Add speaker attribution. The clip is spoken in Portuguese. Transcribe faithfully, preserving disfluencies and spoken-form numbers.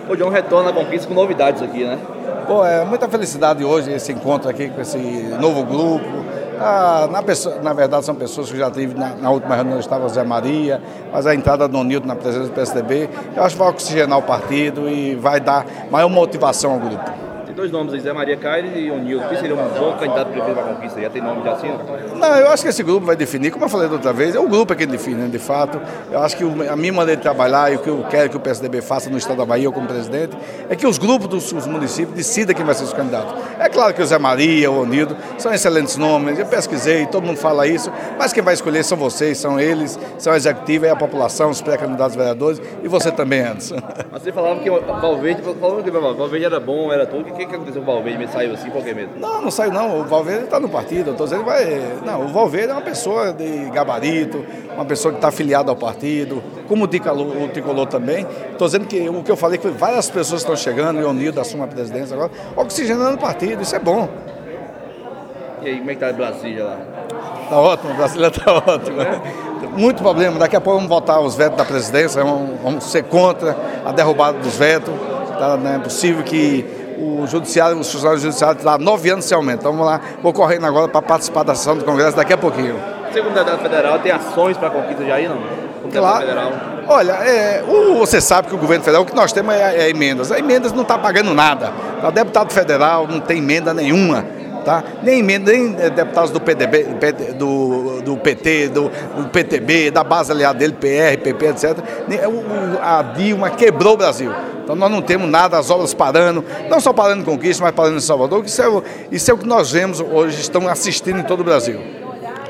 Speaker 1: O John retorna à Conquista com novidades aqui, né?
Speaker 2: Pô, é muita felicidade hoje esse encontro aqui com esse novo grupo. Ah, na, pessoa, na verdade são pessoas que já tive na, na última reunião, estava o Zé Maria, mas a entrada do Nilton na presença do P S D B, eu acho que vai oxigenar o partido e vai dar maior motivação ao grupo.
Speaker 1: Tem dois nomes aí, Zé Maria Caires e o Nilton. Quem seria um bom candidato prefeito para a Conquista? Já tem nome de assim?
Speaker 2: Não, eu acho que esse grupo vai definir, como eu falei da outra vez, é o grupo é quem define, né, de fato. Eu acho que a minha maneira de trabalhar e o que eu quero que o P S D B faça no estado da Bahia, eu como presidente, é que os grupos dos os municípios decidam quem vai ser os candidatos. É claro que o Zé Maria, o Nilton, são excelentes nomes, eu pesquisei, todo mundo fala isso, mas quem vai escolher são vocês, são eles, são a executiva, é a população, os pré-candidatos vereadores e você também, Anderson.
Speaker 1: Mas você falava que o Valverde, falando que o Valverde era bom, era tudo, o que, que aconteceu com o Valverde? Ele saiu assim, qualquer mesmo?
Speaker 2: Não, não saiu não, o Valverde está no partido, eu estou dizendo que vai... Não, o Valverde é uma pessoa de gabarito, uma pessoa que está afiliada ao partido, como o Tricolor, o Tricolor também. Estou dizendo que o que eu falei, que várias pessoas estão chegando, e o Nilton assume a presidência agora, oxigenando o partido, isso é bom.
Speaker 1: E aí, como é que está Brasília lá?
Speaker 2: Está ótimo, Brasília está ótimo. É? Muito problema, daqui a pouco vamos votar os vetos da presidência, vamos, vamos ser contra a derrubada dos vetos. Tá, não é possível que o judiciário, os funcionários judiciários há nove anos se aumentam. Vamos lá, vou correndo agora para participar da sessão do Congresso daqui a pouquinho.
Speaker 1: Você, como deputado federal, tem ações para a Conquista de aí, não? Como
Speaker 2: claro.
Speaker 1: Federal?
Speaker 2: Olha, é, o, você sabe que o governo federal, o que nós temos é, é emendas. A emendas não está pagando nada. O deputado federal não tem emenda nenhuma. Tá? Nem emenda, nem deputados do P D B, do, do P T, do, do P T B, da base aliada dele, P R, P P, etcétera. A Dilma quebrou o Brasil. Então nós não temos nada, as obras parando, não só parando em Conquista, mas parando em Salvador. Isso é, isso é o que nós vemos hoje, estão assistindo em todo o Brasil.